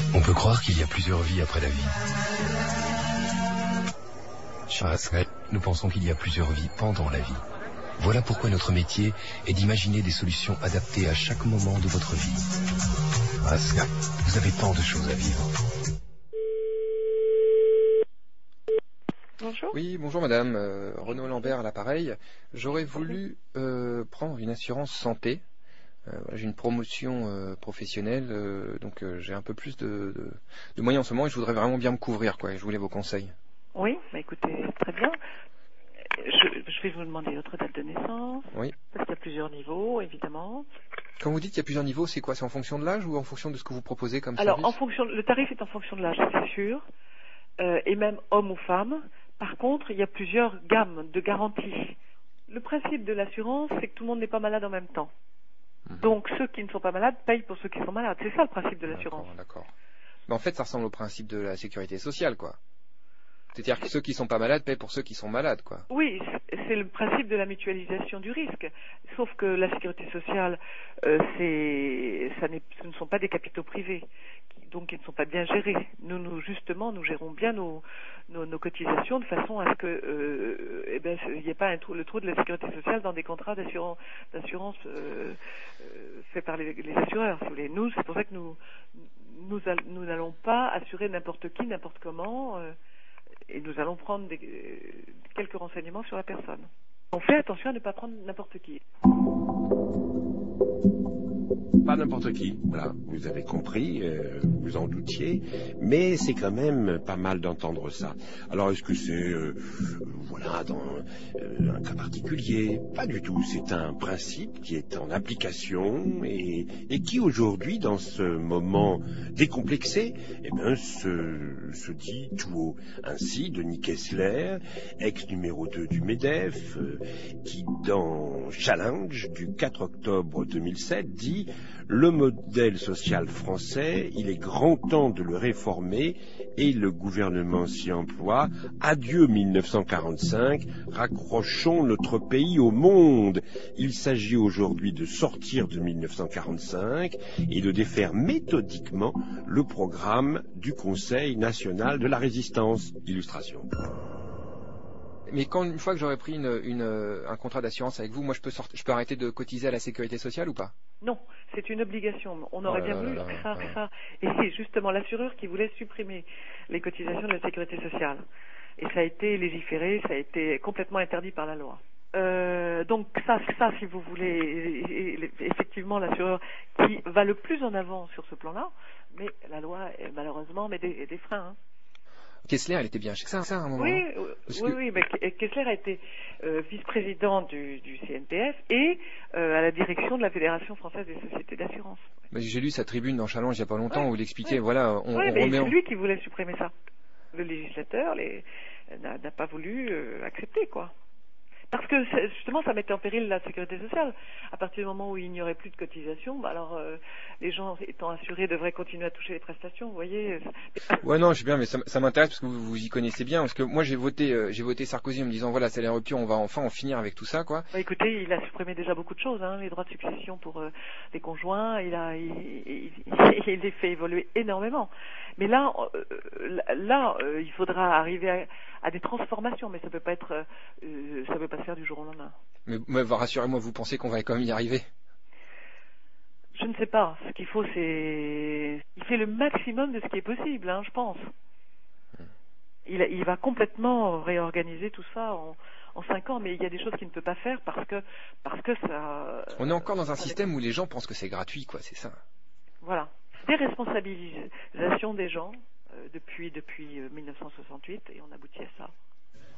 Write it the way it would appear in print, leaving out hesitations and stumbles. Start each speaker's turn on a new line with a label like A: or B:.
A: On peut croire qu'il y a plusieurs vies après la vie. Chez Asret, nous pensons qu'il y a plusieurs vies pendant la vie. Voilà pourquoi notre métier est d'imaginer des solutions adaptées à chaque moment de votre vie. Asret, vous avez tant de choses à vivre.
B: Bonjour.
C: Oui, bonjour madame, Renaud Lambert à l'appareil. J'aurais voulu prendre une assurance santé. J'ai une promotion professionnelle, donc j'ai un peu plus de moyens en ce moment et je voudrais vraiment bien me couvrir, quoi, et je voulais vos conseils.
B: Oui, bah écoutez, très bien. Je vais vous demander votre date de naissance.
C: Oui.
B: Parce qu'il y a plusieurs niveaux, évidemment.
C: Quand vous dites qu'il y a plusieurs niveaux, c'est quoi? C'est en fonction de l'âge ou en fonction de ce que vous proposez comme
B: Alors,
C: service?
B: le tarif est en fonction de l'âge, c'est sûr, et même homme ou femme. Par contre, il y a plusieurs gammes de garanties. Le principe de l'assurance, c'est que tout le monde n'est pas malade en même temps. Donc, ceux qui ne sont pas malades payent pour ceux qui sont malades. C'est ça le principe de l'assurance.
C: D'accord. Mais en fait, ça ressemble au principe de la sécurité sociale, quoi. C'est-à-dire que ceux qui sont pas malades payent pour ceux qui sont malades, quoi.
B: Oui, c'est le principe de la mutualisation du risque. Sauf que la sécurité sociale, ce ne sont pas des capitaux privés, donc ils ne sont pas bien gérés. Justement, nous gérons bien nos cotisations de façon à ce que il n'y ait pas le trou de la sécurité sociale dans des contrats d'assurance faits par les assureurs. Si vous voulez. Nous, c'est pour ça que nous n'allons pas assurer n'importe qui, n'importe comment. Et nous allons prendre quelques renseignements sur la personne. On fait attention à ne pas prendre n'importe qui.
D: Pas n'importe qui, voilà, vous avez compris, vous en doutiez, mais c'est quand même pas mal d'entendre ça. Alors est-ce que c'est, dans un cas particulier? Pas du tout, c'est un principe qui est en application et qui aujourd'hui, dans ce moment décomplexé, se dit tout haut. Ainsi, Denis Kessler, ex-numéro 2 du MEDEF, qui dans Challenge du 4 octobre 2007 dit: le modèle social français, il est grand temps de le réformer et le gouvernement s'y emploie. Adieu 1945, raccrochons notre pays au monde. Il s'agit aujourd'hui de sortir de 1945 et de défaire méthodiquement le programme du Conseil national de la résistance. Illustration.
C: Mais une fois que j'aurai pris un contrat d'assurance avec vous, moi je peux arrêter de cotiser à la sécurité sociale ou pas?
B: Non, c'est une obligation. On aurait bien voulu faire ça. Et c'est justement l'assureur qui voulait supprimer les cotisations de la sécurité sociale. Et ça a été légiféré, ça a été complètement interdit par la loi. Donc ça, si vous voulez, effectivement, l'assureur qui va le plus en avant sur ce plan-là, mais la loi, malheureusement, met des freins.
C: Kessler, elle était bien chez ça à un moment.
B: Oui, mais Kessler a été vice-président du CNPF et à la direction de la Fédération française des sociétés d'assurance.
C: Mais j'ai lu sa tribune dans Challenge il n'y a pas longtemps où il expliquait,
B: c'est lui qui voulait supprimer ça. Le législateur n'a pas voulu accepter, quoi. Parce que justement, ça mettait en péril la sécurité sociale. À partir du moment où il n'y aurait plus de cotisation, les gens étant assurés devraient continuer à toucher les prestations, vous voyez.
C: Ouais, non, je sais bien, mais ça m'intéresse parce que vous y connaissez bien. Parce que moi, j'ai voté Sarkozy en me disant, voilà, c'est la rupture, on va enfin en finir avec tout ça, quoi.
B: Écoutez, il a supprimé déjà beaucoup de choses, les droits de succession pour les conjoints, il les fait évoluer énormément. Mais là, il faudra arriver à des transformations, mais ça peut pas se faire du jour au lendemain.
C: Mais rassurez-moi, vous pensez qu'on va quand même y arriver?
B: Je ne sais pas. Ce qu'il faut, il fait le maximum de ce qui est possible, je pense. Il va complètement réorganiser tout ça en 5 ans, mais il y a des choses qu'il ne peut pas faire parce que ça.
C: On est encore dans un système où les gens pensent que c'est gratuit, quoi, c'est ça.
B: Voilà. Déresponsabilisation des gens depuis 1968 et on aboutit à ça.